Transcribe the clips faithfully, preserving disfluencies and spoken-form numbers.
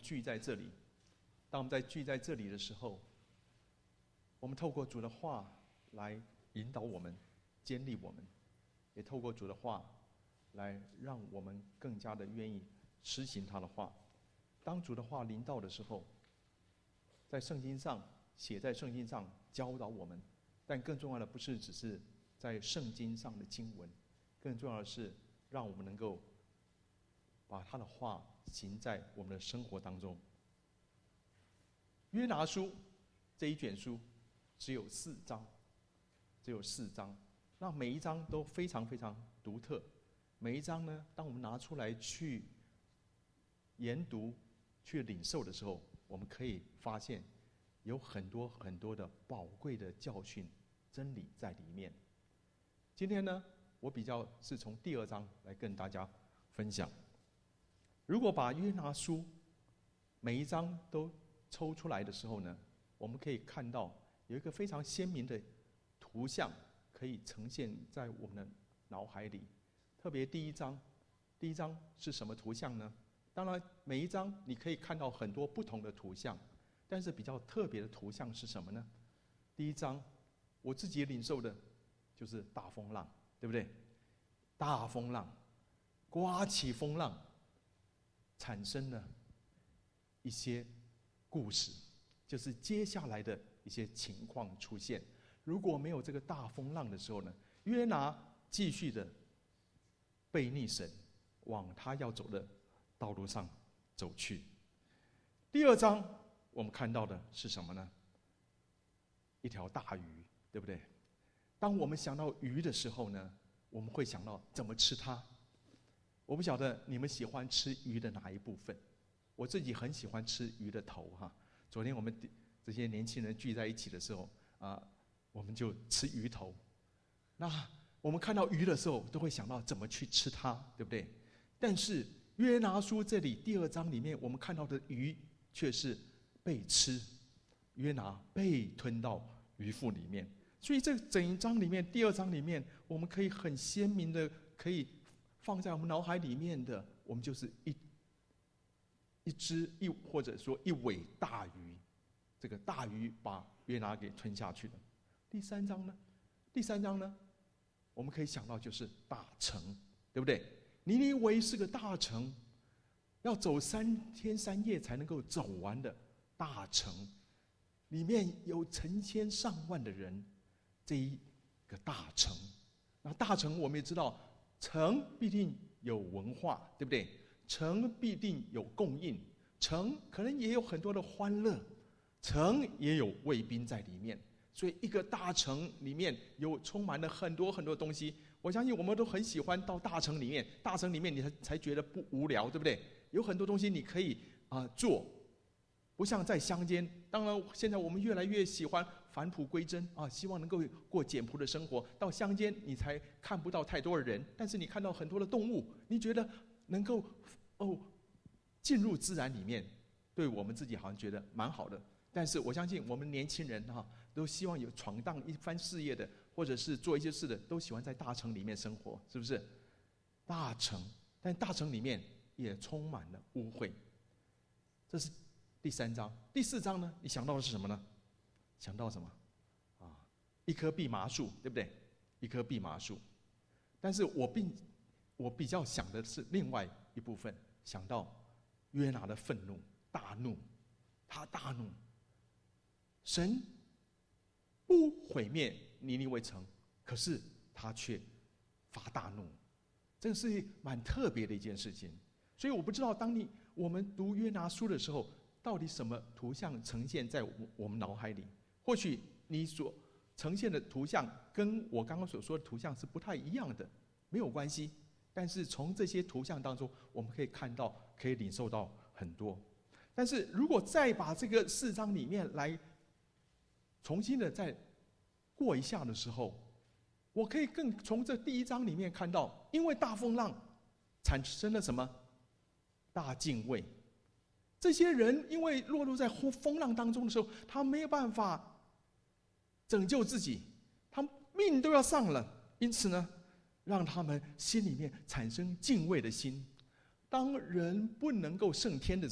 聚在这里，当我们在聚在这里的时候，我们透过主的话来引导我们，坚立我们，也透过主的话来让我们更加的愿意实行他的话。当主的话临到的时候，在圣经上写在圣经上教导我们，但更重要的不是只是在圣经上的经文，更重要的是让我们能够把他的话行在我们的生活当中。约拿书这一卷书只有四章，只有四章，那每一章都非常非常独特。每一章呢，当我们拿出来去研读、去领受的时候，我们可以发现有很多很多的宝贵的教训、真理在里面。今天呢，我比较是从第二章来跟大家分享。如果把约拿书每一章都抽出来的时候呢，我们可以看到有一个非常鲜明的图像可以呈现在我们的脑海里。特别第一章，第一章是什么图像呢？当然每一章你可以看到很多不同的图像，但是比较特别的图像是什么呢？第一章我自己领受的就是大风浪，对不对？大风浪刮起风浪，产生了一些故事，就是接下来的一些情况出现。如果没有这个大风浪的时候呢，约拿继续的背逆神，往他要走的道路上走去。第二章我们看到的是什么呢？一条大鱼，对不对？当我们想到鱼的时候呢，我们会想到怎么吃它。我不晓得你们喜欢吃鱼的哪一部分，我自己很喜欢吃鱼的头哈。昨天我们这些年轻人聚在一起的时候啊，我们就吃鱼头。那我们看到鱼的时候，都会想到怎么去吃它，对不对？但是约拿书这里第二章里面，我们看到的鱼却是被吃，约拿被吞到鱼腹里面。所以这整一章里面，第二章里面，我们可以很鲜明的可以放在我们脑海里面的，我们就是一一只一或者说一尾大鱼，这个大鱼把约拿给吞下去了。第三章呢？第三章呢？我们可以想到就是大城，对不对？尼尼微是个大城，要走三天三夜才能够走完的大城，里面有成千上万的人，这一个大城。那大城我们也知道，城必定有文化，对不对？城必定有供应，城可能也有很多的欢乐，城也有卫兵在里面。所以一个大城里面有充满了很多很多东西，我相信我们都很喜欢到大城里面，大城里面你才才觉得不无聊，对不对？有很多东西你可以啊、呃、做，不像在乡间。当然现在我们越来越喜欢返璞归真啊，希望能够过简朴的生活。到乡间你才看不到太多的人，但是你看到很多的动物，你觉得能够哦进入自然里面，对我们自己好像觉得蛮好的。但是我相信我们年轻人哈、啊，都希望有闯荡一番事业的，或者是做一些事的，都喜欢在大城里面生活，是不是？大城，但大城里面也充满了污秽。这是第三章。第四章呢？你想到的是什么呢？想到什么？啊，一棵蓖麻树，对不对？一棵蓖麻树。但是我并我比较想的是另外一部分，想到约拿的愤怒、大怒，他大怒。神不毁灭尼尼微城，可是他却发大怒，这是蛮特别的一件事情。所以我不知道，当你我们读约拿书的时候，到底什么图像呈现在我们脑海里？或许你所呈现的图像跟我刚刚所说的图像是不太一样的，没有关系。但是从这些图像当中，我们可以看到，可以领受到很多。但是如果再把这个四章里面来重新的再过一下的时候，我可以更从这第一章里面看到，因为大风浪产生了什么？大敬畏。这些人因为落入在风浪当中的时候，他没有办法拯救自己，他命都要上了，因此呢，让他们心里面产生敬畏的心。当人不能够胜天的时候，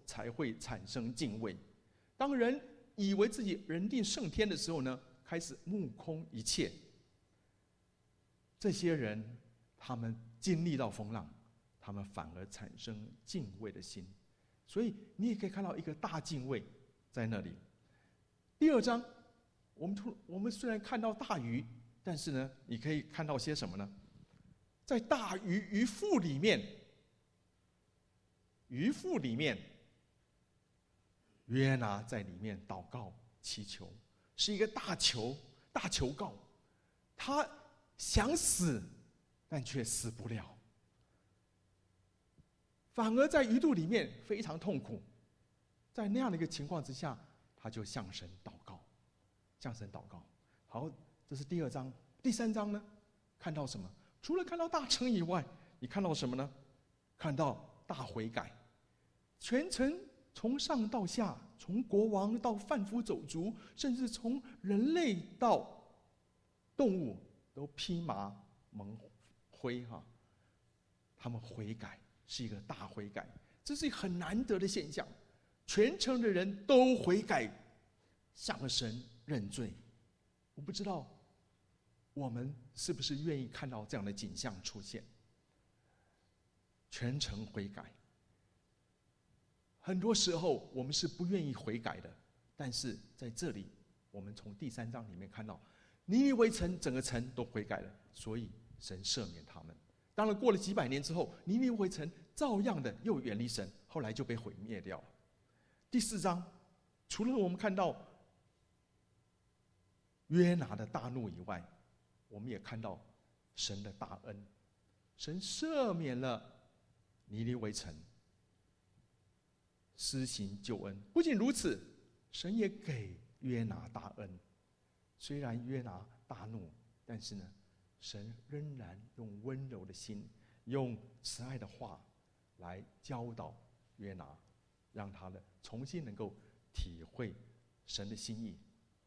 才会产生敬畏。当人以为自己人定胜天的时候呢，开始目空一切。这些人，他们经历到风浪，他们反而产生敬畏的心。所以你也可以看到一个大敬畏在那里。第二章，我们突我们虽然看到大鱼，但是呢，你可以看到些什么呢？在大鱼鱼腹里面，鱼腹里面，约拿在里面祷告祈求，是一个大求大求告，他想死，但却死不了，反而在鱼肚里面非常痛苦。在那样的一个情况之下，他就向神祷告，向神祷告。好，这是第二章。第三章呢，看到什么？除了看到大城以外，你看到什么呢？看到大悔改，全城从上到下，从国王到贩夫走卒，甚至从人类到动物，都披麻蒙灰哈。他们悔改，是一个大悔改，这是一个很难得的现象。全城的人都悔改，向神认罪。我不知道我们是不是愿意看到这样的景象出现？全城悔改。很多时候我们是不愿意悔改的，但是在这里，我们从第三章里面看到，尼尼微城整个城都悔改了，所以神赦免他们。当然，过了几百年之后，尼尼微城照样的又远离神，后来就被毁灭掉了。第四章，除了我们看到约拿的大怒以外，我们也看到神的大恩，神赦免了尼尼微城，施行救恩。不仅如此，神也给约拿大恩。虽然约拿大怒，但是呢，神仍然用温柔的心，用慈爱的话来教导约拿，让他呢重新能够体会神的心意。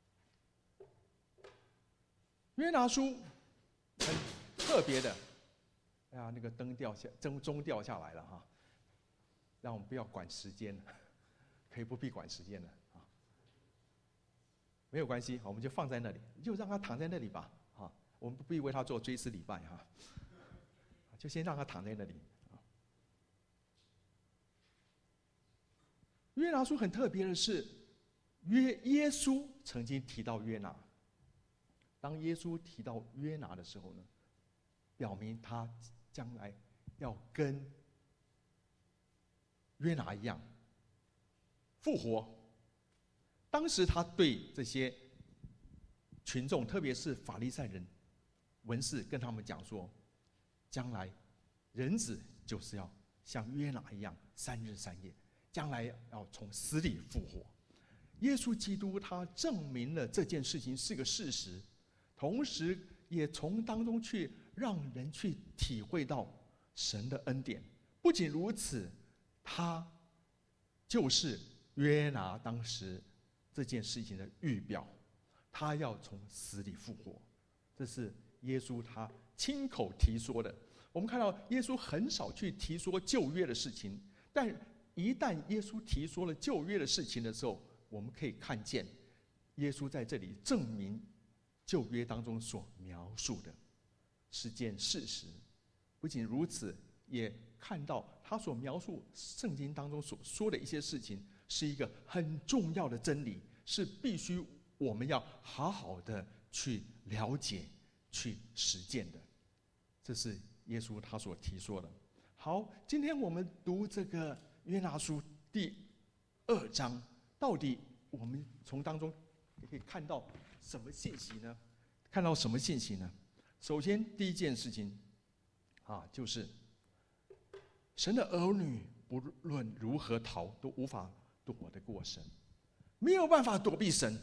约拿书很特别的，哎呀，那个灯掉下，钟钟掉下来了哈，让我们不要管时间了，可以不必管时间了啊，没有关系，我们就放在那里，就让他躺在那里吧，啊，我们不必为他做追思礼拜哈，就先让他躺在那里。约拿书很特别的是，约耶稣曾经提到约拿。当耶稣提到约拿的时候呢，表明他将来要跟约拿一样复活。当时他对这些群众，特别是法利赛人、文士，跟他们讲说，将来人子就是要像约拿一样，三日三夜，将来要从死里复活。耶稣基督他证明了这件事情是个事实，同时也从当中去让人去体会到神的恩典。不仅如此，他就是约拿当时这件事情的预表，他要从死里复活，这是耶稣他亲口提说的。我们看到耶稣很少去提说旧约的事情，但一旦耶稣提说了旧约的事情的时候，我们可以看见耶稣在这里证明旧约当中所描述的是件事实。不仅如此，也看到他所描述圣经当中所说的一些事情是一个很重要的真理，是必须我们要好好的去了解、去实践的。这是耶稣他所提说的。好，今天我们读这个约拿书第二章，到底我们从当中可以看到什么信息呢？看到什么信息呢？首先，第一件事情啊，就是神的儿女不论如何逃，都无法躲得过神，没有办法躲避神。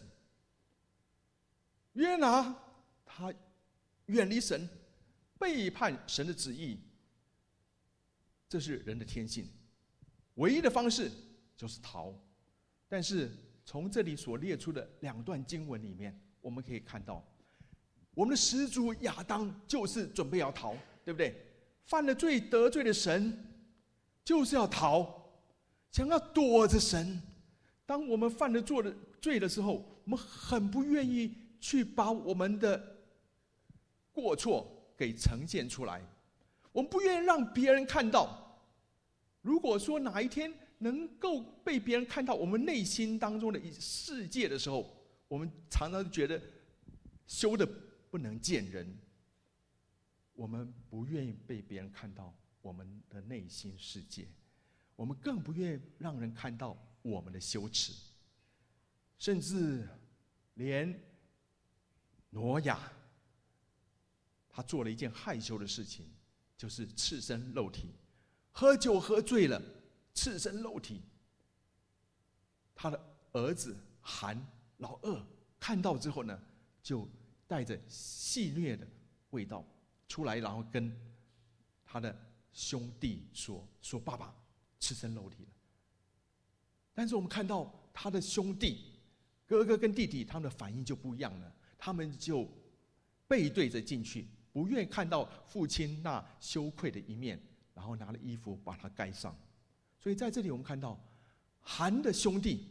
约拿他远离神，背叛神的旨意，这是人的天性，唯一的方式就是逃。但是从这里所列出的两段经文里面，我们可以看到，我们的始祖亚当就是准备要逃，对不对？犯了罪得罪了神，就是要逃。 想要躲着神。当我们犯了错的罪的时候，我们很不愿意去把我们的过错给呈现出来，我们不愿意让别人看到。如果说哪一天能够被别人看到我们内心当中的世界的时候，我们常常觉得羞得不能见人。我们不愿意被别人看到我们的内心世界，我们更不愿意让人看到我们的羞耻。甚至连挪亚，他做了一件害羞的事情，就是赤身露体，喝酒喝醉了，赤身露体。他的儿子含老二看到之后呢，就带着戏谑的味道出来，然后跟他的兄弟说：“说爸爸赤身露体了。”但是我们看到他的兄弟哥哥跟弟弟，他们的反应就不一样了，他们就背对着进去，不愿意看到父亲那羞愧的一面，然后拿了衣服把他盖上。所以在这里我们看到含的兄弟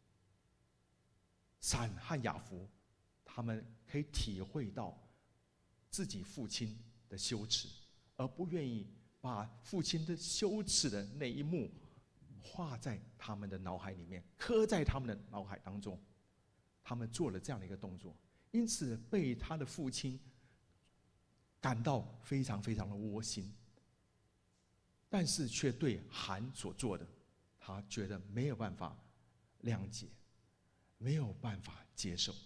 闪和雅弗，他们可以体会到自己父亲的羞耻，而不愿意把父亲的羞耻的那一幕画在他们的脑海里面，刻在他们的脑海当中。他们做了这样的一个动作，因此被他的父亲感到非常非常的窝心，但是却对含所做的，他觉得没有办法谅解，没有办法接受。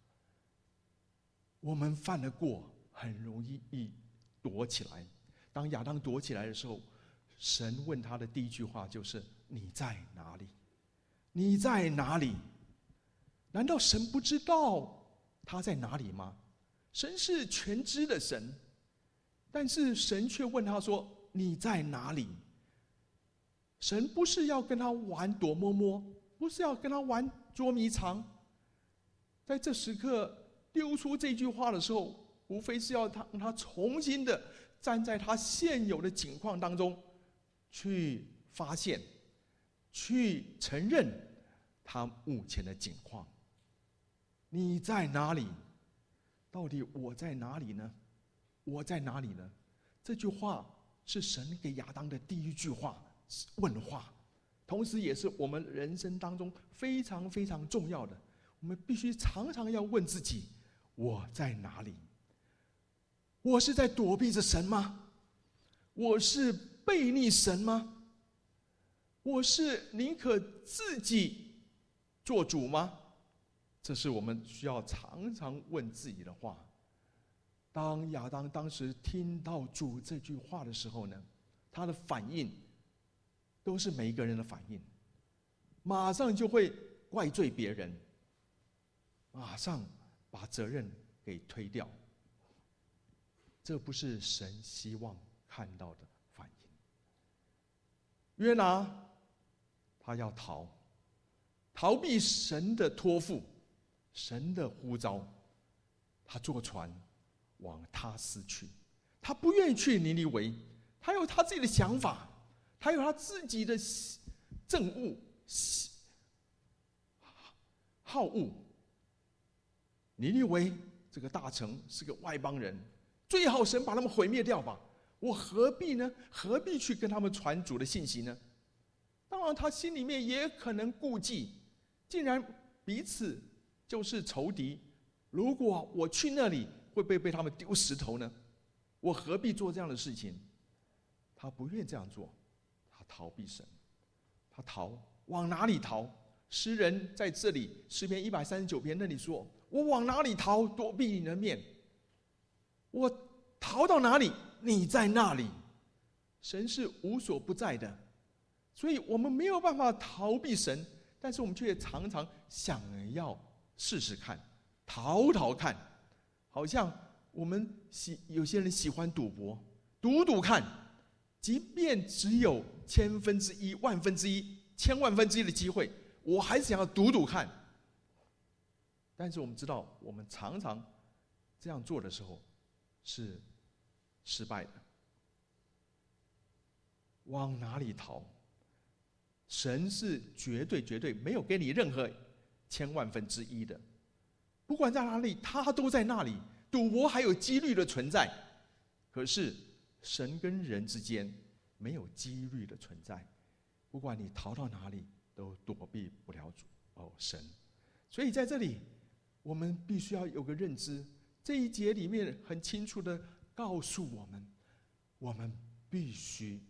我们犯了过，很容易躲起来。当亚当躲起来的时候，神问他的第一句话就是：“你在哪里？你在哪里？”难道神不知道他在哪里吗？神是全知的神，但是神却问他说：“你在哪里？”神不是要跟他玩躲摸摸，不是要跟他玩捉迷藏。在这时刻丢出这句话的时候，无非是要他让他重新的站在他现有的境况当中去发现，去承认他目前的境况。你在哪里？到底我在哪里呢？我在哪里呢？这句话是神给亚当的第一句话问话，同时也是我们人生当中非常非常重要的。我们必须常常要问自己：我在哪里？我是在躲避着神吗？我是背逆神吗？我是宁可自己做主吗？这是我们需要常常问自己的话。当亚当当时听到主这句话的时候呢，他的反应都是每一个人的反应，马上就会怪罪别人，马上把责任给推掉。这不是神希望看到的反应。约拿他要逃，逃避神的托付，神的呼召，他坐船往他斯去。他不愿意去尼尼微，他有他自己的想法，他有他自己的政务好恶。尼尼微这个大城是个外邦人，最好神把他们毁灭掉吧，我何必呢？何必去跟他们传主的信息呢？当然他心里面也可能顾忌，既然彼此就是仇敌，如果我去那里会不会被他们丢石头呢？我何必做这样的事情？他不愿这样做，他逃避神，他逃，往哪里逃？诗人在这里诗篇一百三十九篇那里说：我往哪里逃？躲避你的面。我逃到哪里？你在那里。神是无所不在的，所以我们没有办法逃避神，但是我们却常常想要试试看，逃逃看。好像我们喜有些人喜欢赌博，赌赌看，即便只有千分之一、万分之一、千万分之一的机会，我还是想要赌赌看。但是我们知道，我们常常这样做的时候是失败的。往哪里逃？ 神是绝对绝对没有给你任何千万分之一的，不管在哪里，他都在那里。赌博还有几率的存在，可是神跟人之间没有几率的存在。不管你逃到哪里，都躲避不了主哦神。所以在这里，我们必须要有个认知，这一节里面很清楚的告诉我们，我们必须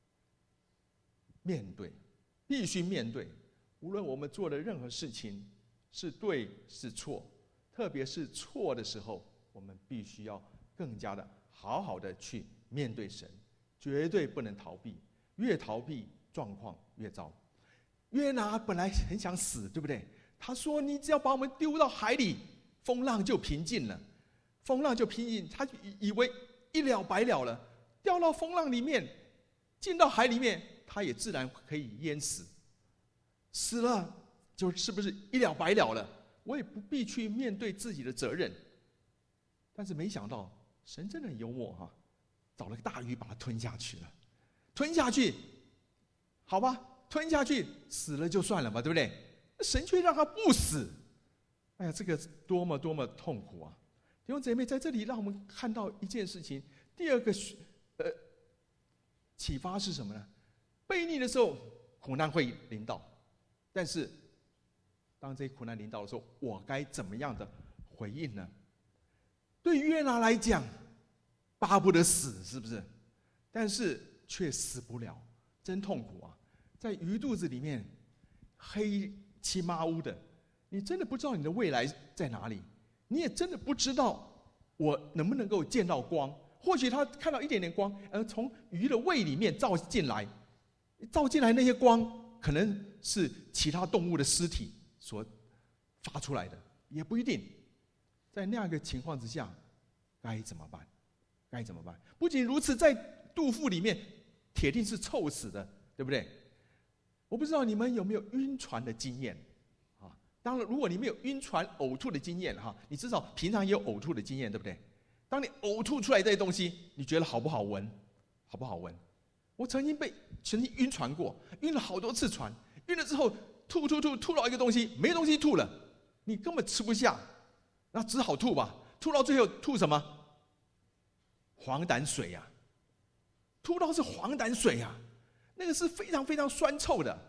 面对，必须面对，无论我们做的任何事情是对是错，特别是错的时候，我们必须要更加的好好的去面对神，绝对不能逃避，越逃避状况越糟。约拿本来很想死，对不对？他说：“你只要把我们丢到海里，风浪就平静了，风浪就平静。”他以为一了百了了，掉到风浪里面，进到海里面，他也自然可以淹死。死了，就是不是一了百了了？我也不必去面对自己的责任。但是没想到，神真的很幽默哈，找了个大鱼把它吞下去了，吞下去，好吧，吞下去，死了就算了吧，对不对？神却让他不死，哎呀，这个多么多么痛苦啊！弟兄姐妹，在这里让我们看到一件事情。第二个呃启发是什么呢？悖逆的时候，苦难会临到，但是当这些苦难临到的时候，我该怎么样的回应呢？对约拿来讲，巴不得死，是不是？但是却死不了，真痛苦啊！在鱼肚子里面，黑漆麻乌的，你真的不知道你的未来在哪里，你也真的不知道我能不能够见到光。或许他看到一点点光，而从鱼的胃里面照进来，照进来那些光，可能是其他动物的尸体所发出来的，也不一定。在那样一个情况之下，该怎么办？该怎么办？不仅如此，在肚腹里面，铁定是臭死的，对不对？我不知道你们有没有晕船的经验啊？当然，如果你没有晕船呕吐的经验哈，你至少平常也有呕吐的经验，对不对？当你呕吐出来这些东西，你觉得好不好闻？好不好闻？我曾经被曾经晕船过，晕了好多次船，晕了之后吐吐吐吐到一个东西，没东西吐了，你根本吃不下，那只好吐吧。吐到最后吐什么？黄胆水呀、啊！吐到是黄胆水呀、啊！那个是非常非常酸臭的。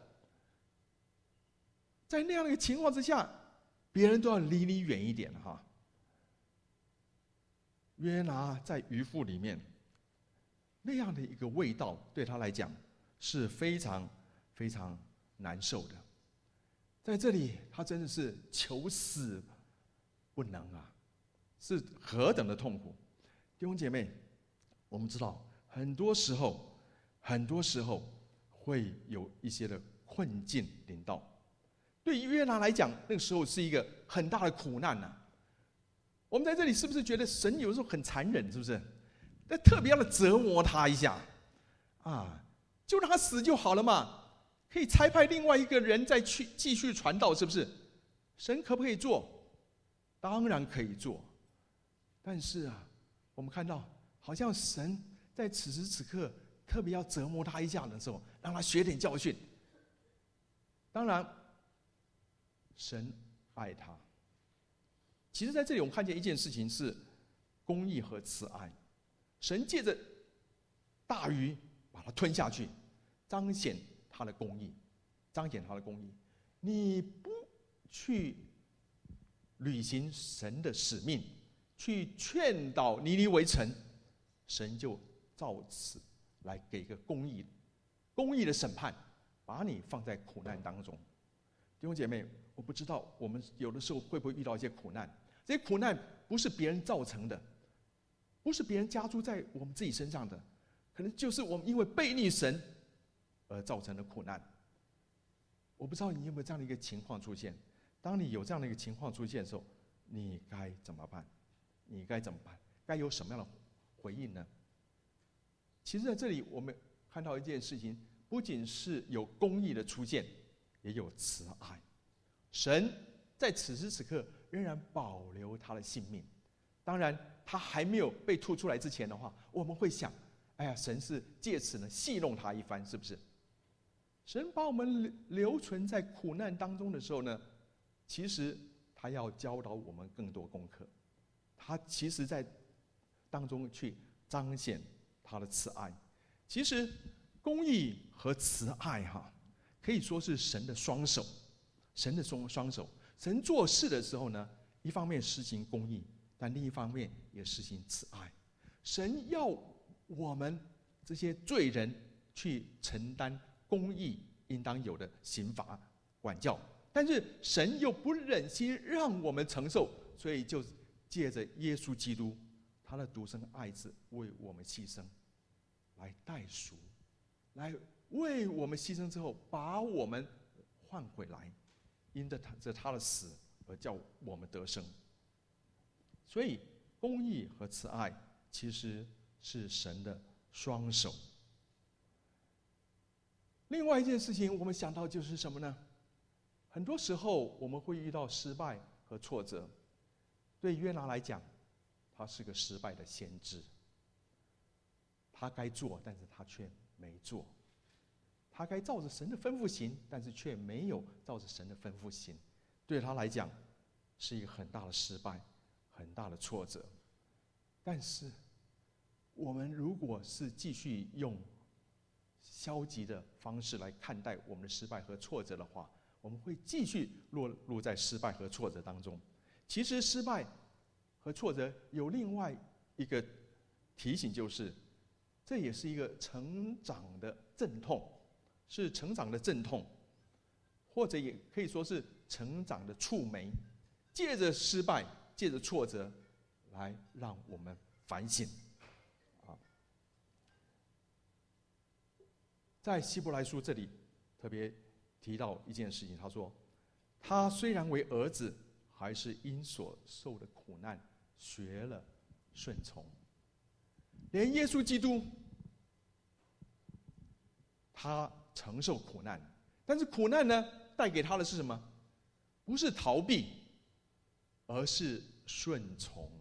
在那样的一个情况之下，别人都要离你远一点哈。约拿在鱼腹里面，那样的一个味道对他来讲是非常非常难受的。在这里，他真的是求死不能啊，是何等的痛苦！弟兄姐妹，我们知道，很多时候，很多时候会有一些的困境临到。对于约拿来讲，那个时候是一个很大的苦难呐、啊。我们在这里是不是觉得神有时候很残忍？是不是？但特别要折磨他一下，啊，就让他死就好了嘛。可以差派另外一个人再去继续传道，是不是？神可不可以做？当然可以做。但是啊，我们看到，好像神在此时此刻特别要折磨他一下的时候，让他学点教训。当然，神爱他。其实在这里我们看见一件事情是公义和慈爱。神借着大鱼把它吞下去，彰显他的公义，彰显他的公义。你不去履行神的使命，去劝导尼尼微城，神就照此来给一个公义公义的审判，把你放在苦难当中。弟兄姐妹，我不知道我们有的时候会不会遇到一些苦难，这些苦难不是别人造成的，不是别人加诸在我们自己身上的，可能就是我们因为悖逆神而造成的苦难。我不知道你有没有这样的一个情况出现。当你有这样的一个情况出现的时候，你该怎么办？你该怎么办？该有什么样的回应呢？其实在这里我们看到一件事情，不仅是有公义的出现，也有慈爱。神在此时此刻仍然保留他的性命。当然他还没有被吐出来之前的话，我们会想，哎呀，神是借此呢戏弄他一番，是不是？ 神把我们留存在苦难当中的时候呢，其实他要教导我们更多功课，他其实在当中去彰显他的慈爱。其实公义和慈爱哈，可以说是神的双手，神的双双手。神做事的时候呢，一方面施行公义，但另一方面也施行慈爱。神要我们这些罪人去承担公义应当有的刑罚管教，但是神又不忍心让我们承受，所以就借着耶稣基督他的独生爱子为我们牺牲，来代赎，来为我们牺牲之后把我们换回来，因着他着他的死而叫我们得生。所以公义和慈爱其实是神的双手。另外一件事情我们想到就是什么呢？很多时候我们会遇到失败和挫折。对约拿来讲，他是个失败的先知，他该做但是他却没做，他该照着神的吩咐行，但是却没有照着神的吩咐行，对他来讲是一个很大的失败，很大的挫折。但是我们如果是继续用消极的方式来看待我们的失败和挫折的话，我们会继续落入在失败和挫折当中。其实失败和挫折有另外一个提醒，就是这也是一个成长的阵痛，是成长的阵痛，或者也可以说是成长的触媒，借着失败，借着挫折来让我们反省。在希伯来书这里特别提到一件事情，他说他虽然为儿子，还是因所受的苦难学了顺从。连耶稣基督他承受苦难，但是苦难呢带给他的是什么？不是逃避，而是顺从。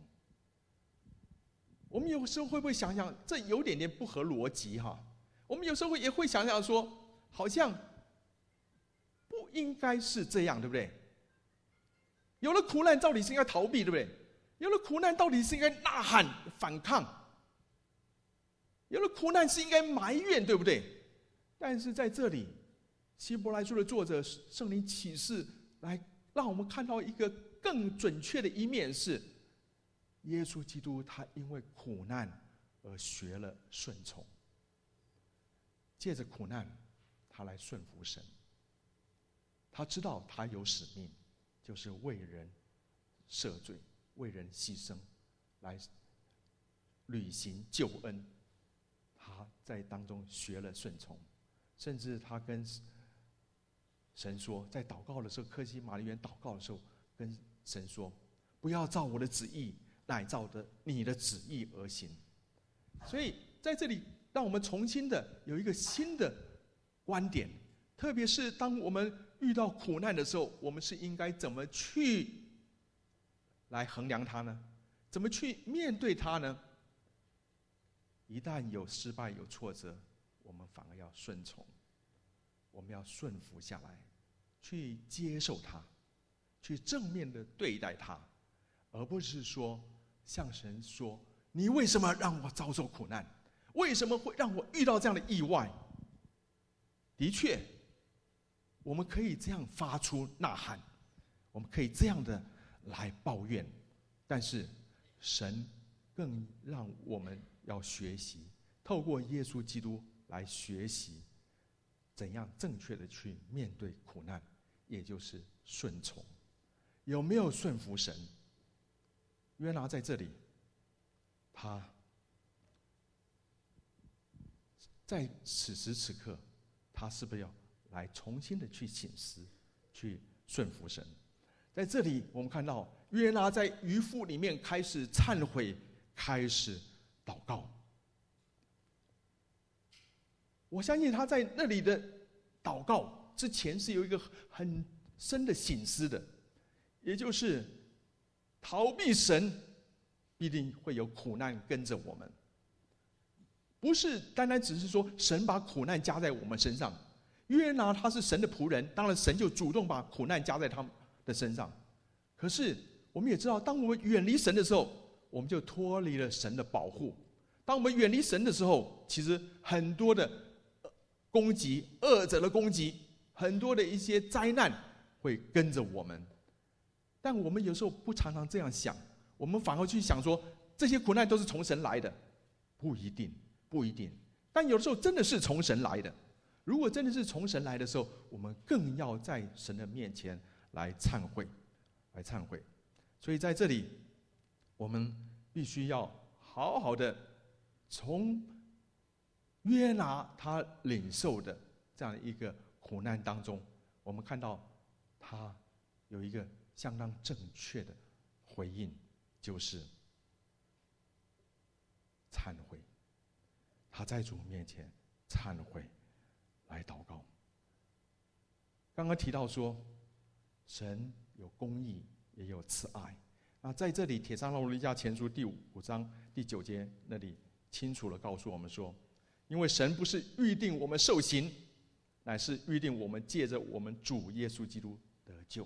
我们有时候会不会想想，这有点点不合逻辑哈？我们有时候也会想想说，好像不应该是这样，对不对？有了苦难，到底是应该逃避，对不对？有了苦难，到底是应该呐喊反抗？有了苦难，是应该埋怨，对不对？但是在这里，希伯来书的作者圣灵启示来让我们看到一个更准确的一面，是耶稣基督他因为苦难而学了顺从，借着苦难他来顺服神。他知道他有使命，就是为人赦罪，为人牺牲，来履行救恩。他在当中学了顺从，甚至他跟神说，在祷告的时候，客西马尼园祷告的时候，跟神说：“不要照我的旨意，乃照着你的旨意而行。”所以在这里，让我们重新的有一个新的观点，特别是当我们遇到苦难的时候，我们是应该怎么去来衡量它呢？怎么去面对它呢？一旦有失败、有挫折，我们反而要顺从，我们要顺服下来，去接受它，去正面的对待它，而不是说向神说：“你为什么让我遭受苦难？为什么会让我遇到这样的意外？”的确，我们可以这样发出呐喊，我们可以这样的来抱怨，但是神更让我们要学习，透过耶稣基督来学习怎样正确的去面对苦难，也就是顺从。有没有顺服神？约拿在这里，他在此时此刻，他是不是要来重新的去省思，去顺服神？在这里我们看到约拿在渔夫里面开始忏悔，开始祷告。我相信他在那里的祷告之前是有一个很深的省思的，也就是逃避神必定会有苦难跟着我们，不是单单只是说神把苦难加在我们身上， 约拿他是神的仆人，当然神就主动把苦难加在他们的身上。可是我们也知道，当我们远离神的时候，我们就脱离了神的保护。当我们远离神的时候，其实很多的攻击、恶者的攻击，很多的一些灾难会跟着我们。但我们有时候不常常这样想，我们反而去想说，这些苦难都是从神来的，不一定，不一定。但有的时候真的是从神来的。如果真的是从神来的时候，我们更要在神的面前来忏悔，来忏悔。所以在这里，我们必须要好好的从约拿他领受的这样一个苦难当中，我们看到他有一个相当正确的回应，就是忏悔。他在主面前忏悔，来祷告。刚刚提到说，神有公义，也有慈爱。那在这里，帖撒罗尼迦前书第五章第九节那里清楚地告诉我们说，因为神不是预定我们受刑，乃是预定我们借着我们主耶稣基督得救。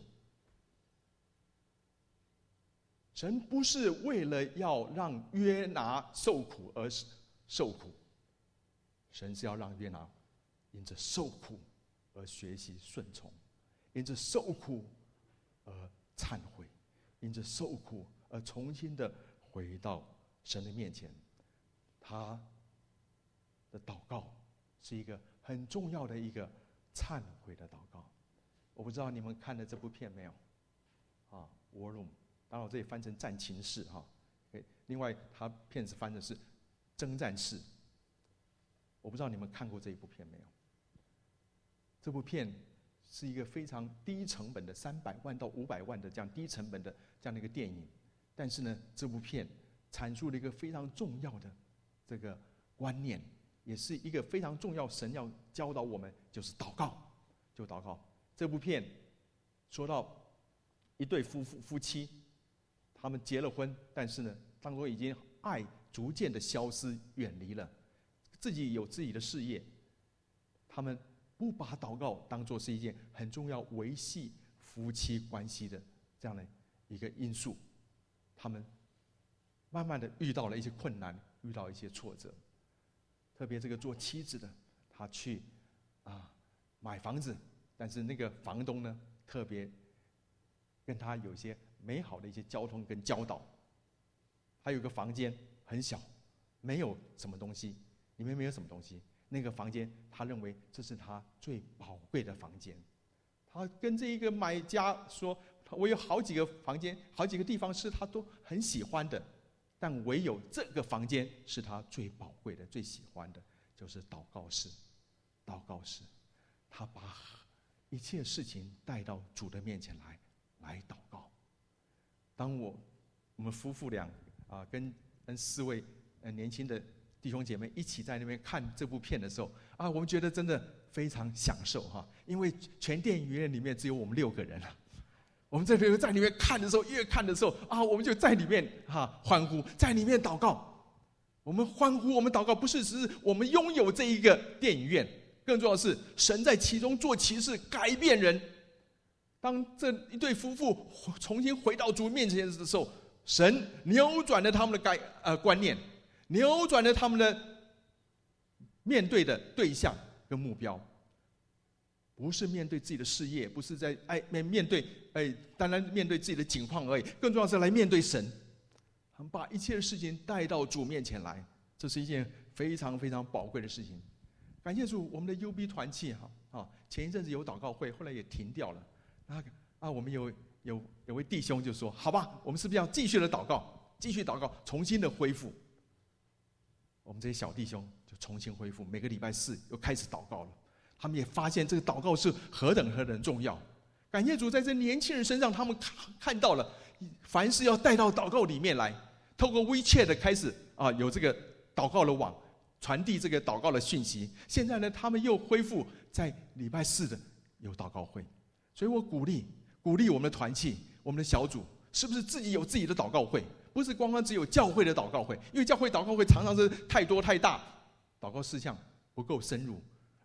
神不是为了要让约拿受苦而受苦，神是要让约拿因着受苦而学习顺从，因着受苦而忏悔，因着受苦而重新的回到神的面前。他的祷告是一个很重要的一个忏悔的祷告。我不知道你们看了这部片没有啊 War Room， 当然我这里翻成战情室哈，另外他片子翻的是征战室。我不知道你们看过这一部片没有？这部片是一个非常低成本的三百万到五百万的这样低成本的这样的一个电影，但是呢，这部片阐述了一个非常重要的这个观念，也是一个非常重要，神要教导我们，就是祷告，就祷告。这部片说到一对夫妇夫妻，他们结了婚，但是呢，当中已经爱逐渐的消失远离了，自己有自己的事业，他们不把祷告当作是一件很重要维系夫妻关系的这样的一个因素，他们慢慢的遇到了一些困难，遇到一些挫折。特别这个做妻子的，他去啊买房子，但是那个房东呢，特别跟他有一些美好的一些交通跟教导。他有个房间很小，没有什么东西，里面没有什么东西。那个房间，他认为这是他最宝贵的房间。他跟这一个买家说：“我有好几个房间，好几个地方是他都很喜欢的，但唯有这个房间是他最宝贵的、最喜欢的，就是祷告室。祷告室，他把一切事情带到主的面前来，来祷告。当我我们夫妇俩啊，跟跟四位呃年轻的弟兄姐妹一起在那边看这部片的时候啊，我们觉得真的非常享受哈，因为全电影院里面只有我们六个人了。我们在里面在里面看的时候，越看的时候啊，我们就在里面哈欢呼，在里面祷告。我们欢呼，我们祷告，不是只是我们拥有这一个电影院，更重要的是神在其中做奇事，改变人。当这一对夫妇重新回到主面前的时候，神扭转了他们的改呃观念。扭转了他们的面对的对象跟目标，不是面对自己的事业，不是在哎面对哎，当然面对自己的境况而已，更重要是来面对神。他们把一切的事情带到主面前来，这是一件非常非常宝贵的事情。感谢主，我们的 U B 团契哈啊，前一阵子有祷告会，后来也停掉了。那啊，我们有有有位弟兄就说：“好吧，我们是不是要继续的祷告，继续祷告，重新的恢复？”我们这些小弟兄就重新恢复，每个礼拜四又开始祷告了。他们也发现这个祷告是何等何等重要。感谢主，在这年轻人身上，他们看看到了，凡事要带到祷告里面来。透过 WeChat 的开始啊，有这个祷告的网，传递这个祷告的讯息。现在呢，他们又恢复在礼拜四的有祷告会。所以我鼓励鼓励我们的团契，我们的小组，是不是自己有自己的祷告会？不是光光只有教会的祷告会，因为教会祷告会常常是太多太大，祷告事项不够深入。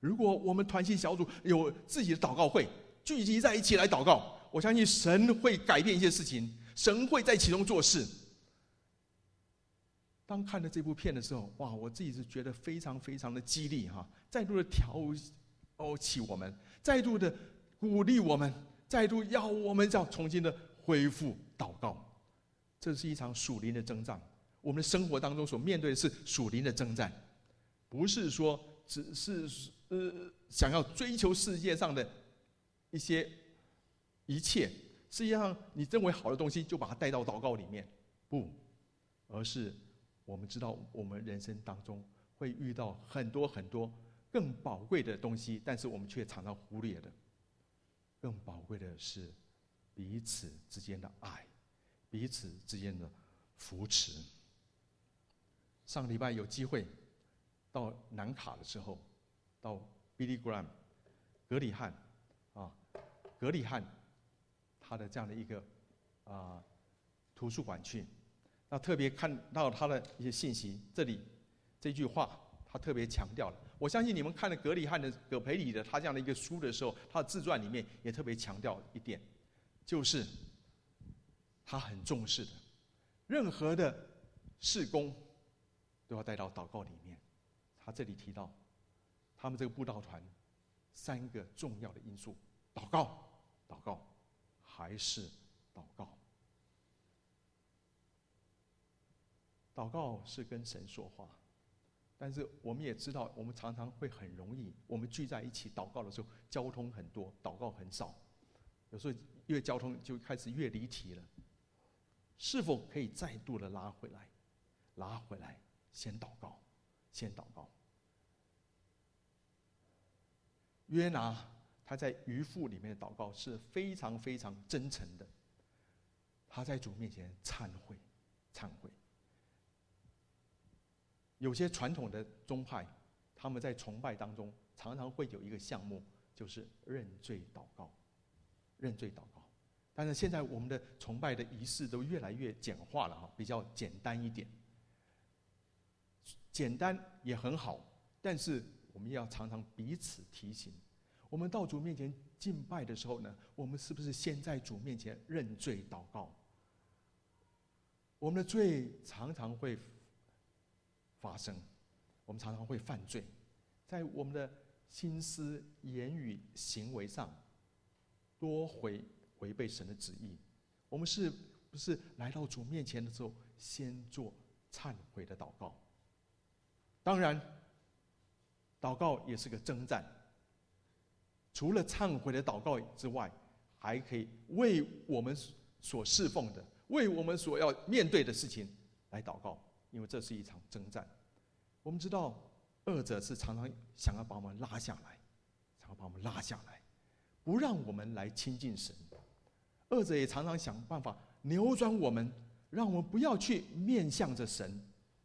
如果我们团契小组有自己的祷告会，聚集在一起来祷告，我相信神会改变一些事情，神会在其中做事。当看了这部片的时候，哇，我自己是觉得非常非常的激励哈，再度的挑起我们，再度的鼓励我们，再度要我们要重新的恢复祷告。这是一场属灵的征战，我们的生活当中所面对的是属灵的征战，不是说只是呃想要追求世界上的一些一切，世界上你认为好的东西就把它带到祷告里面，不，而是我们知道我们人生当中会遇到很多很多更宝贵的东西，但是我们却常常忽略的。更宝贵的是彼此之间的爱，彼此之间的扶持。上个礼拜有机会到南卡的时候，到 Billy Graham 格里汉啊，格里汉他的这样的一个啊图书馆去。那特别看到他的一些信息，这里这句话他特别强调了。我相信你们看了格里汉的葛培理的他这样的一个书的时候，他的自传里面也特别强调一点，就是他很重视的，任何的事工都要带到祷告里面。他这里提到，他们这个布道团三个重要的因素：祷告、祷告，还是祷告。祷告是跟神说话，但是我们也知道，我们常常会很容易，我们聚在一起祷告的时候，交通很多，祷告很少。有时候越交通就开始越离题了。是否可以再度的拉回来？拉回来，先祷告，先祷告。约拿他在渔父里面的祷告是非常非常真诚的，他在主面前忏悔，忏悔。有些传统的宗派，他们在崇拜当中常常会有一个项目，就是认罪祷告。认罪祷告，但是现在我们的崇拜的仪式都越来越简化了哈，比较简单一点。简单也很好，但是我们要常常彼此提醒。我们到主面前敬拜的时候呢，我们是不是先在主面前认罪祷告？我们的罪常常会发生，我们常常会犯罪，在我们的心思、言语、行为上，多回违背神的旨意。我们是不是来到主面前的时候，先做忏悔的祷告？当然，祷告也是个征战。除了忏悔的祷告之外，还可以为我们所侍奉的、为我们所要面对的事情来祷告。因为这是一场征战，我们知道恶者是常常想要把我们拉下来，想要把我们拉下来，不让我们来亲近神。恶者也常常想办法扭转我们，让我们不要去面向着神。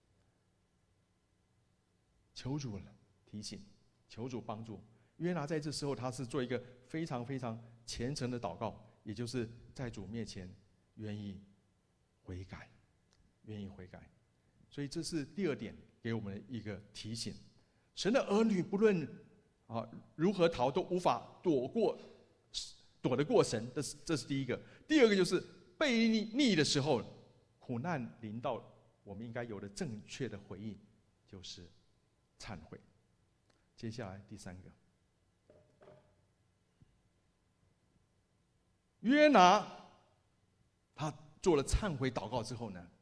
求主提醒，求主帮助。约拿在这时候，他是做一个非常非常虔诚的祷告，也就是在主面前愿意悔改，愿意悔改。所以这是第二点给我们的一个提醒：神的儿女不论啊如何逃，都无法躲过躲得过神。这是这是第一个。第二个就是悖逆的时候，苦难临到，我们应该有的正确的回应就是忏悔。接下来第三个，约拿他做了忏悔祷告之后呢，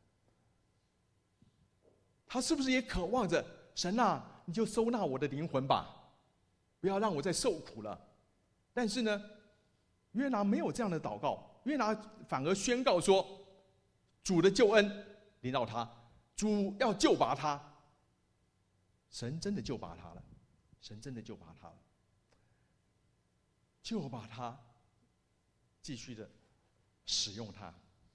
他是不是也渴望着神啊，你就收纳我的灵魂吧，不要让我再受苦了？但是呢，约拿没有这样的祷告，约拿反而宣告说，主的救恩临到他，主要救拔他。神真的救拔他了，神真的救拔他了，救拔他，继续的使用他。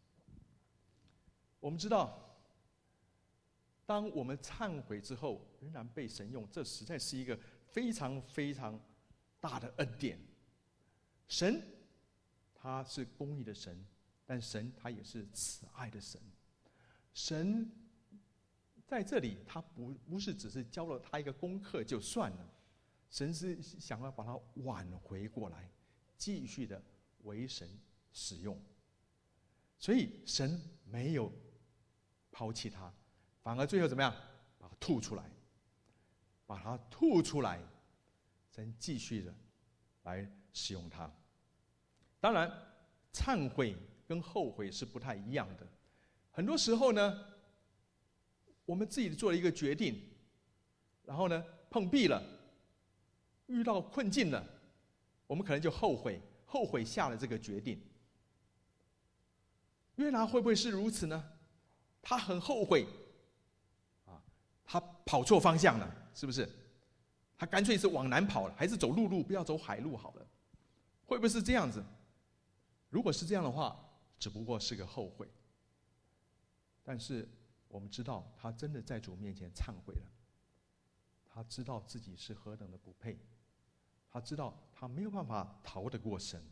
我们知道，当我们忏悔之后，仍然被神用，这实在是一个非常非常大的恩典。神他是公义的神，但神他也是慈爱的神。神在这里，他不不是只是教了他一个功课就算了， 神是想要把他挽回过来，继续的为神使用。所以神没有抛弃他，反而最后怎么样？把他吐出来，把他吐出来，神继续的来使用他。当然，忏悔跟后悔是不太一样的。很多时候呢，我们自己做了一个决定，然后呢碰壁了，遇到困境了，我们可能就后悔，后悔下了这个决定。约拿会不会是如此呢？他很后悔，啊，他跑错方向了，是不是？他干脆是往南跑了，还是走陆路，不要走海路好了？会不会是这样子？如果是这样的话，只不过是个后悔。但是我们知道，他真的在主面前忏悔了。他知道自己是何等的不配，他知道他没有办法逃得过神。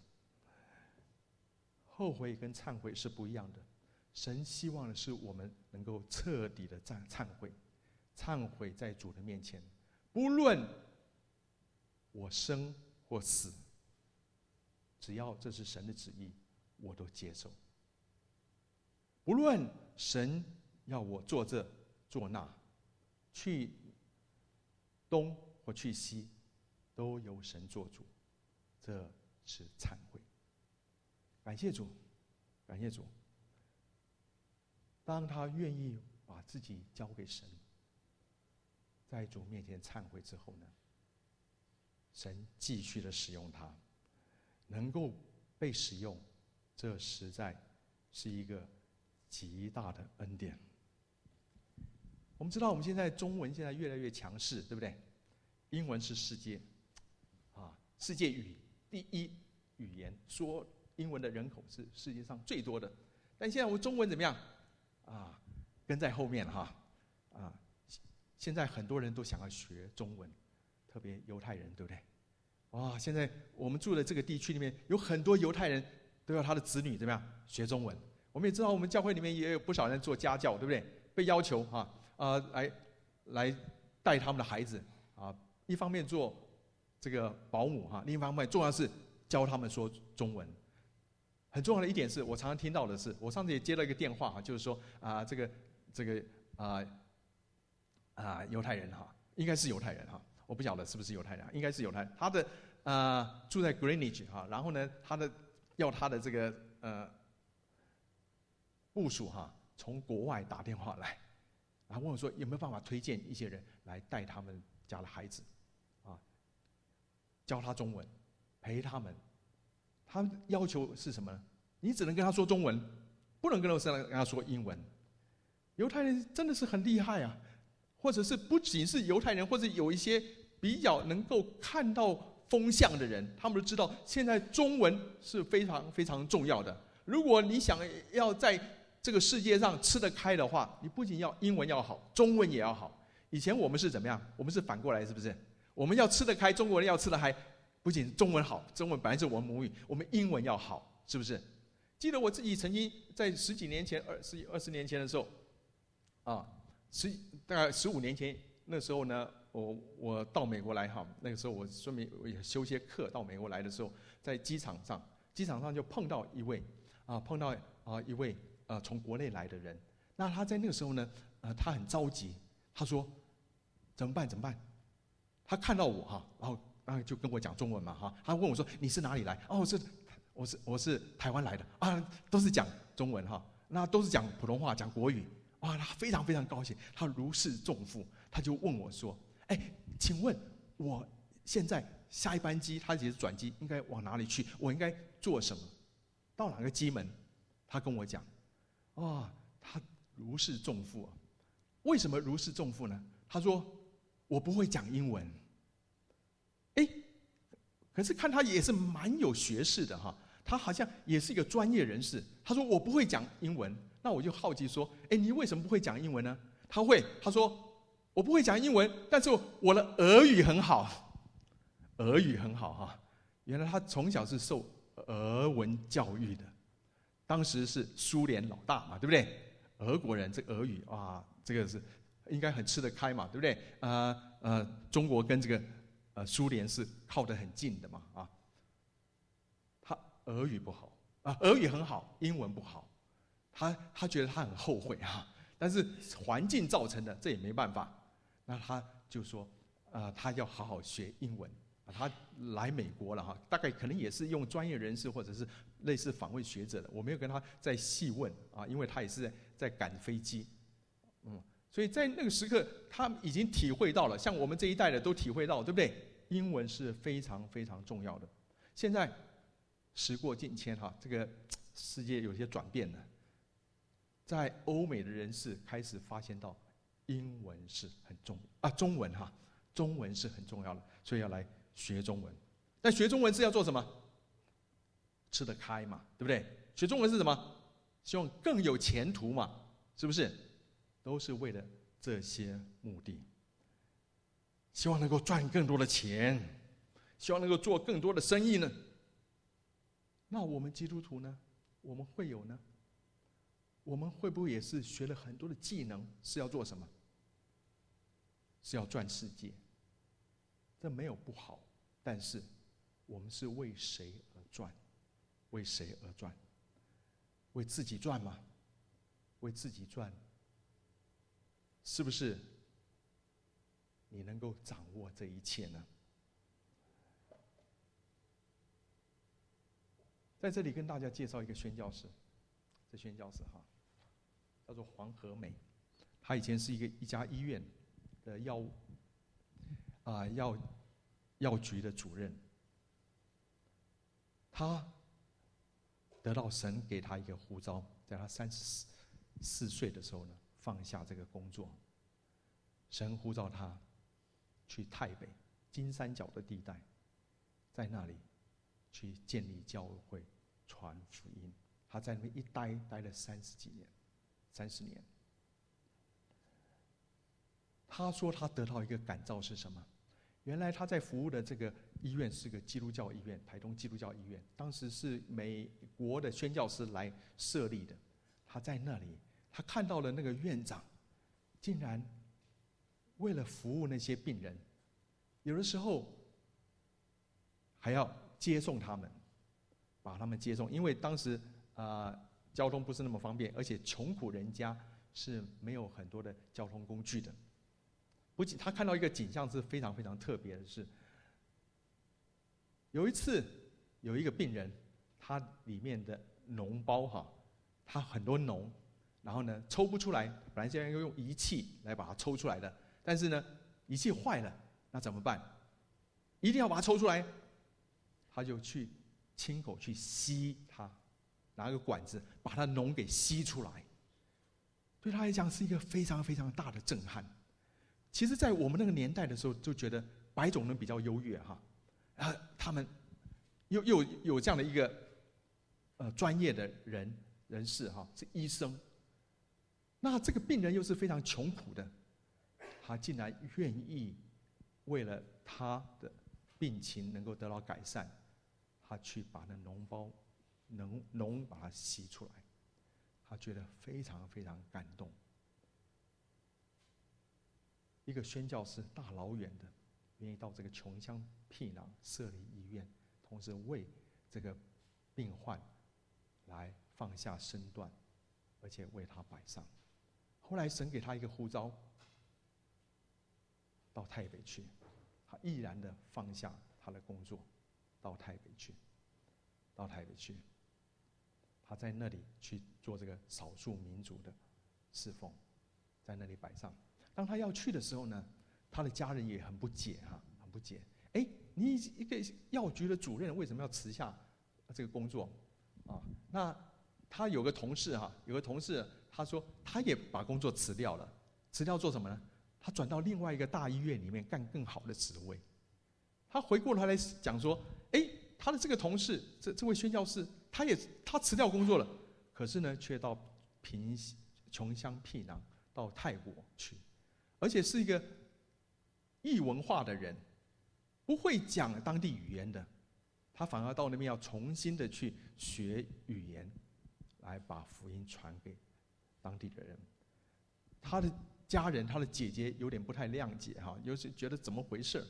后悔跟忏悔是不一样的。神希望的是我们能够彻底的忏忏悔，忏悔在主的面前，不论我生或死，只要这是神的旨意，我都接受。不论神要我做这做那，去东或去西，都由神做主，这是忏悔。感谢主，感谢主。当他愿意把自己交给神，在主面前忏悔之后呢，神继续的使用他，能够被使用，这实在是一个极大的恩典。我们知道，我们现在中文现在越来越强势，对不对？英文是世界啊，世界语第一语言，说英文的人口是世界上最多的。但现在我们中文怎么样啊？跟在后面哈啊！现在很多人都想要学中文，特别犹太人，对不对？哇！现在我们住的这个地区里面，有很多犹太人都要他的子女怎么样学中文。我们也知道，我们教会里面也有不少人做家教，对不对？被要求哈啊、呃、来来带他们的孩子啊，一方面做这个保姆哈，另一方面重要是教他们说中文。很重要的一点是我常常听到的是，我上次也接了一个电话哈，就是说啊、呃、这个这个啊啊、呃、犹太人哈，应该是犹太人哈，我不晓得是不是犹太人，应该是犹太人。他的啊、呃、住在 Greenwich 哈，然后呢他的要他的这个呃部属哈从国外打电话来，然后问我说有没有办法推荐一些人来带他们家的孩子啊，教他中文，陪他们。他们要求是什么呢？你只能跟他说中文，不能跟他跟他说英文。犹太人真的是很厉害啊，或者是不仅是犹太人，或者有一些比较能够看到风向的人，他们都知道现在中文是非常非常重要的。如果你想要在这个世界上吃得开的话，你不仅要英文要好，中文也要好。以前我们是怎么样？我们是反过来，是不是？我们要吃得开，中国人要吃得开。不仅中文好，中文本来是我们母语，我们英文要好，是不是？记得我自己曾经在十几年前、二十二十年前的时候，啊，十大概十五年前那时候呢，我我到美国来哈，那个时候我顺便我也修些课，到美国来的时候，在机场上，机场上就碰到一位啊，碰到啊一位呃从国内来的人，那他在那个时候呢，呃他很着急，他说怎么办怎么办？他看到我哈，然后。然后就跟我讲中文嘛哈，他问我说你是哪里来？哦，我是我是我是台湾来的啊，都是讲中文哈，那都是讲普通话讲国语啊，他非常非常高兴，他如释重负，他就问我说，哎，请问我现在下一班机，他也是转机，应该往哪里去？我应该做什么？到哪个机门？他跟我讲，啊，他如释重负啊，为什么如释重负呢？他说我不会讲英文。哎，可是看他也是蛮有学识的哈，他好像也是一个专业人士。他说我不会讲英文，那我就好奇说，哎，你为什么不会讲英文呢？他会，他说我不会讲英文，但是我的俄语很好，俄语很好哈。原来他从小是受俄文教育的，当时是苏联老大嘛，对不对？俄国人这俄语哇，这个是应该很吃得开嘛，对不对？呃呃，中国跟这个。 呃苏联是靠得很近的嘛啊。他俄语不好啊，俄语很好，英文不好，他他觉得他很后悔啊，但是环境造成的，这也没办法。那他就说，啊、呃，他要好好学英文。他来美国了哈，大概可能也是用专业人士或者是类似访问学者的，我没有跟他再细问啊，因为他也是在在赶飞机，嗯，所以在那个时刻，他已经体会到了，像我们这一代的都体会到，对不对？英文是非常非常重要的。现在时过境迁哈，这个世界有些转变了，在欧美的人士开始发现到英文是很重要啊，中文哈，中文是很重要的，所以要来学中文。但学中文是要做什么？吃得开嘛，对不对？学中文是什么？希望更有前途嘛，是不是？都是为了这些目的。希望能够赚更多的钱，希望能够做更多的生意呢。那我们基督徒呢？我们会有呢？我们会不会也是学了很多的技能，是要做什么？是要赚世界。这没有不好，但是我们是为谁而赚？为谁而赚？为自己赚吗？为自己赚，是不是你能够掌握这一切呢？在这里跟大家介绍一个宣教士，这宣教士哈，叫做黄和美，他以前是一个一家医院的药物啊、呃、药药局的主任，他得到神给他一个呼召，在他三十四岁的时候呢，放下这个工作，神呼召他去泰北金三角的地带，在那里去建立教会、传福音。他在那边一待待了三十几年，三十年。他说他得到一个感召是什么？原来他在服务的这个医院是个基督教医院，台东基督教医院，当时是美国的宣教师来设立的。他在那里，他看到了那个院长，竟然为了服务那些病人，有的时候还要接送他们，把他们接送，因为当时啊、呃、交通不是那么方便，而且穷苦人家是没有很多的交通工具的。不仅他看到一个景象是非常非常特别的是，有一次有一个病人，他里面的脓包哈，他很多脓，然后呢抽不出来，本来现在要用仪器来把它抽出来的，但是呢仪器坏了，那怎么办？一定要把它抽出来，他就去亲口去吸它，拿个管子把它脓给吸出来，对他来讲是一个非常非常大的震撼。其实，在我们那个年代的时候，就觉得白种人比较优越哈，啊，他们又又有这样的一个呃专业的人人士哈，是医生。那这个病人又是非常穷苦的，他竟然愿意为了他的病情能够得到改善，他去把那脓包脓脓把它吸出来，他觉得非常非常感动。一个宣教士大老远的，愿意到这个穷乡僻壤设立医院，同时为这个病患来放下身段，而且为他摆上。后来神给他一个呼召，到台北去，他毅然的放下他的工作，到台北去，到台北去，他在那里去做这个少数民族的侍奉，在那里摆上。当他要去的时候呢，他的家人也很不解哈，很不解。哎，你一个药局的主任为什么要辞下这个工作？啊，那他有个同事哈，有个同事他说他也把工作辞掉了，辞掉做什么呢？他转到另外一个大医院里面干更好的职位。他回过头来讲说，哎，他的这个同事，这这位宣教士，他也他辞掉工作了，可是呢，却到贫穷乡僻壤，到泰国去。而且是一个异文化的人，不会讲当地语言的，他反而到那边要重新的去学语言，来把福音传给当地的人。他的家人，他的姐姐有点不太谅解哈，有时觉得怎么回事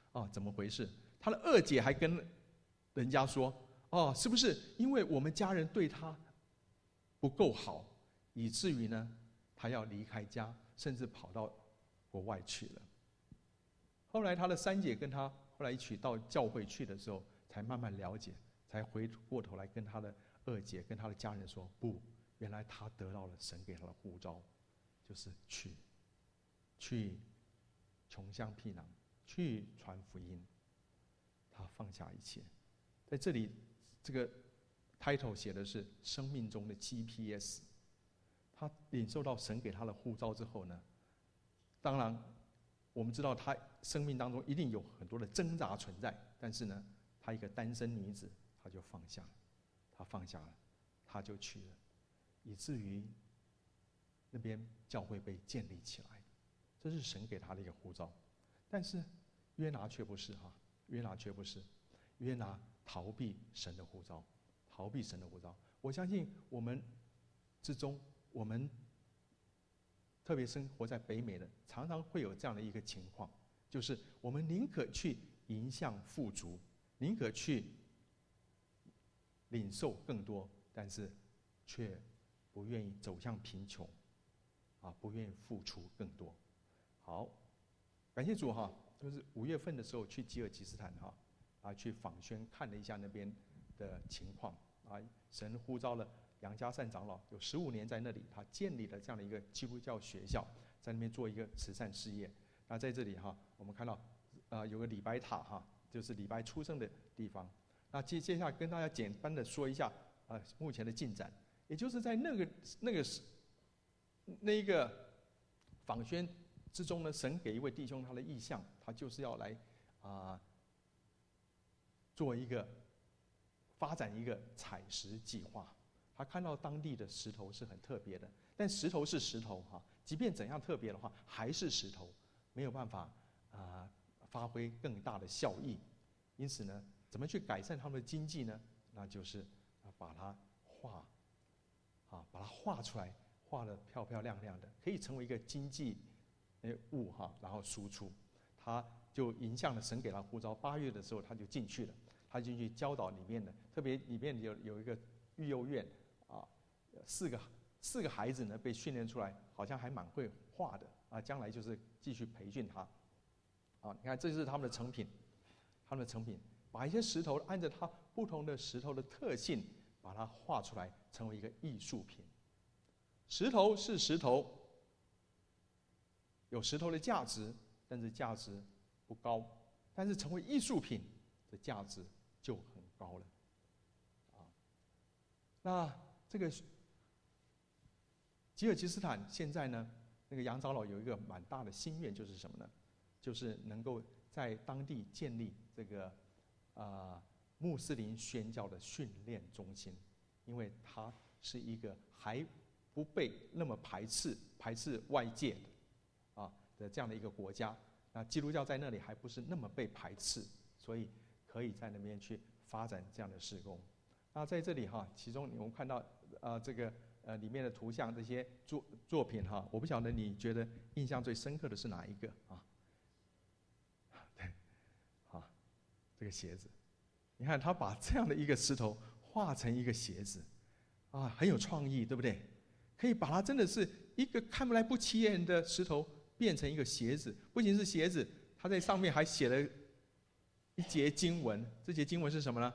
啊，怎么回事？他的二姐还跟人家说，哦，是不是因为我们家人对他不够好，以至于呢，他要离开家，甚至跑到国外去了。后来他的三姐跟他后来一起到教会去的时候，才慢慢了解，才回过头来跟他的二姐跟他的家人说，不，原来他得到了神给他的呼召，就是去去穷乡僻壤，去传福音。他放下一切。在这里这个 title 写的是生命中的 G P S。 他领受到神给他的呼召之后呢，当然我们知道他生命当中一定有很多的挣扎存在，但是呢，她一个单身女子，她就放下了，她放下了，她就去了，以至于那边教会被建立起来。这是神给他的一个呼召。但是约拿却不是哈，约拿却不是，约拿逃避神的呼召，逃避神的呼召。我相信我们之中，我们特别生活在北美的，常常会有这样的一个情况，就是我们宁可去迎向富足，宁可去领受更多，但是却不愿意走向贫穷，啊，不愿意付出更多。好，感谢主哈，就是五月份的时候去吉尔吉斯坦哈，啊，去访宣看了一下那边的情况啊，神呼召了杨家善长老，有十五年在那里，他建立了这样的一个基督教学校，在那边做一个慈善事业。那在这里哈，我们看到，呃，有个礼拜塔哈，就是礼拜出生的地方。那接接下来跟大家简单的说一下，呃，目前的进展，也就是在那个那个那一个访宣之中呢，神给一位弟兄他的意向，他就是要来啊、呃、做一个发展一个采石计划。他看到当地的石头是很特别的，但石头是石头哈，即便怎样特别的话，还是石头，没有办法啊、呃、发挥更大的效益。因此呢，怎么去改善他们的经济呢？那就是啊把它画啊把它画出来，画得漂漂亮亮的，可以成为一个经济物哈，然后输出。他就迎向了神给他呼召，八月的时候他就进去了，他进去教导里面的，特别里面有有一个育幼院。啊，四个四个孩子呢被训练出来，好像还蛮会画的啊，将来就是继续培训他。啊，你看这是他们的成品，他们的成品，把一些石头按照它不同的石头的特性，把它画出来，成为一个艺术品。石头是石头，有石头的价值，但是价值不高，但是成为艺术品的价值就很高了。啊，那这个吉尔吉斯坦现在呢，那个杨长老有一个蛮大的心愿，就是什么呢？就是能够在当地建立这个啊、呃、穆斯林宣教的训练中心，因为它是一个还不被那么排斥、排斥外界的啊的这样的一个国家。那基督教在那里还不是那么被排斥，所以可以在那边去发展这样的事工。那在这里哈，其中我们看到呃这个呃里面的图像这些作作品哈，我不晓得你觉得印象最深刻的是哪一个啊？对，啊，这个鞋子，你看他把这样的一个石头画成一个鞋子，啊，很有创意，对不对？可以把它真的是一个看不来不起眼的石头变成一个鞋子，不仅是鞋子，它在上面还写了一节经文，这节经文是什么呢？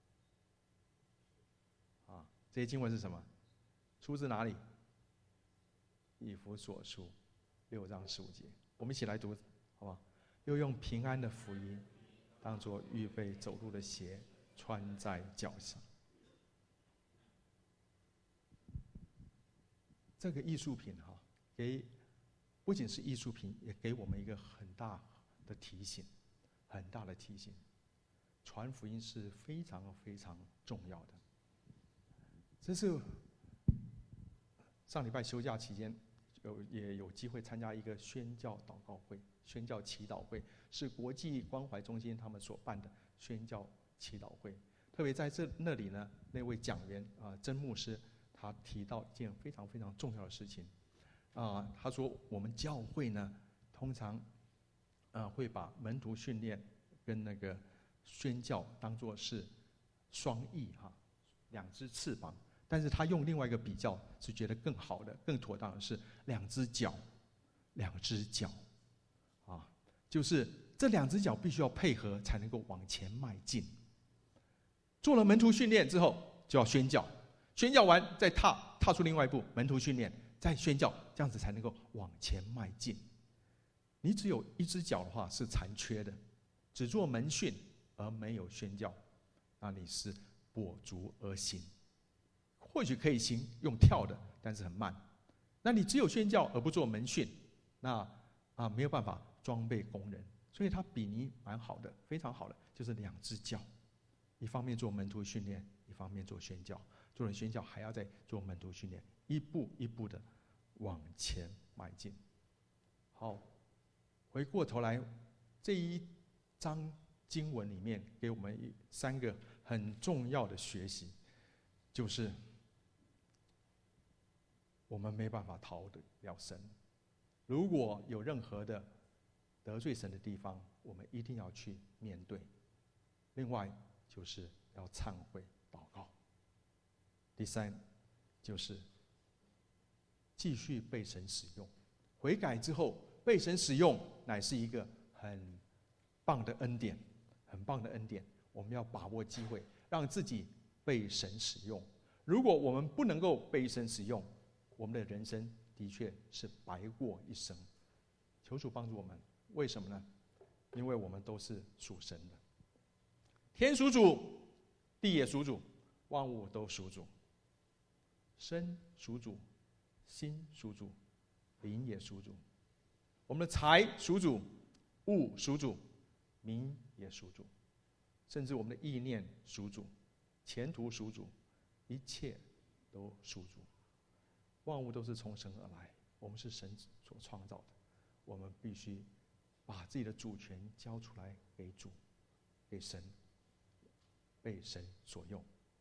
这些经文是什么？出自哪里？以弗所书六章十五节，我们一起来读，好不好？又用平安的福音当作预备走路的鞋，穿在脚上。这个艺术品哈，给不仅是艺术品，也给我们一个很大的提醒，很大的提醒。传福音是非常非常重要的。这是上礼拜休假期间，有也有机会参加一个宣教祷告会、宣教祈祷会，是国际关怀中心他们所办的宣教祈祷会。特别在这那里呢，那位讲员啊、呃，曾牧师，他提到一件非常非常重要的事情啊、呃，他说我们教会呢，通常啊、呃、会把门徒训练跟那个宣教当作是双翼哈，两只翅膀。但是他用另外一个比较，是觉得更好的、更妥当的是两只脚，两只脚，啊，就是这两只脚必须要配合，才能够往前迈进。做了门徒训练之后，就要宣教，宣教完再踏踏出另外一步，门徒训练，再宣教，这样子才能够往前迈进。你只有一只脚的话是残缺的，只做门训而没有宣教，那你是跛足而行。或许可以行，用跳的，但是很慢。那你只有宣教而不做门训，那啊没有办法装备工人。所以他比拟蛮好的，非常好的，就是两只脚，一方面做门徒训练，一方面做宣教。做了宣教还要再做门徒训练，一步一步的往前迈进。好，回过头来，这一章经文里面给我们三个很重要的学习，就是我们没办法逃得了神。如果有任何的得罪神的地方，我们一定要去面对。另外就是要忏悔祷告。第三就是继续被神使用，悔改之后被神使用，乃是一个很棒的恩典，很棒的恩典。我们要把握机会，让自己被神使用。如果我们不能够被神使用，我们的人生的确是白过一生。求主帮助我们。为什么呢？因为我们都是属神的，天属主，地也属主，万物都属主。身属主，心属主，灵也属主。我们的财属主，物属主，名也属主，甚至我们的意念属主，前途属主，一切都属主。万物都是从神而来，我们是神所创造的，我们必须把自己的主权交出来给主，给神，被神所用。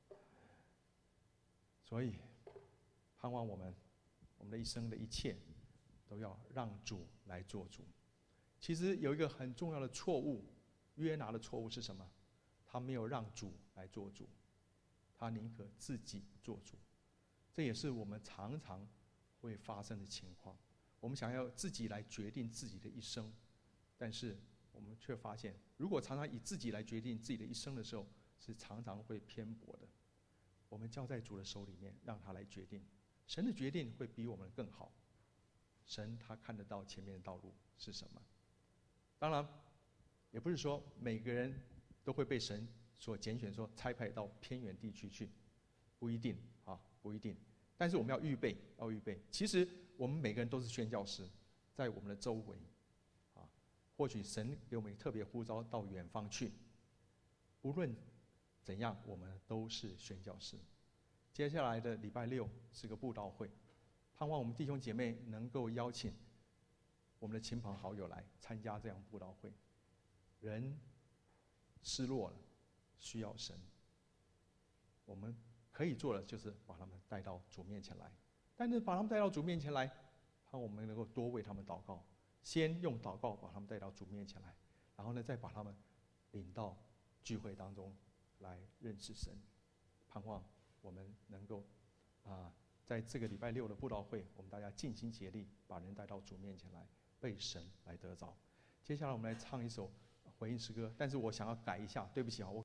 所以盼望我们我们的一生的一切都要让主来做主。其实有一个很重要的错误，约拿的错误是什么？他没有让主来做主，他宁可自己做主。这也是我们常常会发生的情况。我们想要自己来决定自己的一生，但是我们却发现，如果常常以自己来决定自己的一生的时候，是常常会偏颇的。我们交在主的手里面，让他来决定。神的决定会比我们更好。神他看得到前面的道路是什么。当然，也不是说每个人都会被神所拣选，说差派到偏远地区去，不一定啊，不一定。但是我们要预备，要预备。其实我们每个人都是宣教师，在我们的周围，啊，或许神给我们特别呼召到远方去。无论怎样，我们都是宣教师。接下来的礼拜六是个布道会，盼望我们弟兄姐妹能够邀请我们的亲朋好友来参加这样布道会。人失落了，需要神。我们可以做的就是把他们带到主面前来，但是把他们带到主面前来，盼我们能够多为他们祷告。先用祷告把他们带到主面前来，然后呢，再把他们领到聚会当中来认识神。盼望我们能够啊，在这个礼拜六的布道会，我们大家尽心竭力，把人带到主面前来，被神来得着。接下来我们来唱一首回应诗歌，但是我想要改一下，对不起啊，我。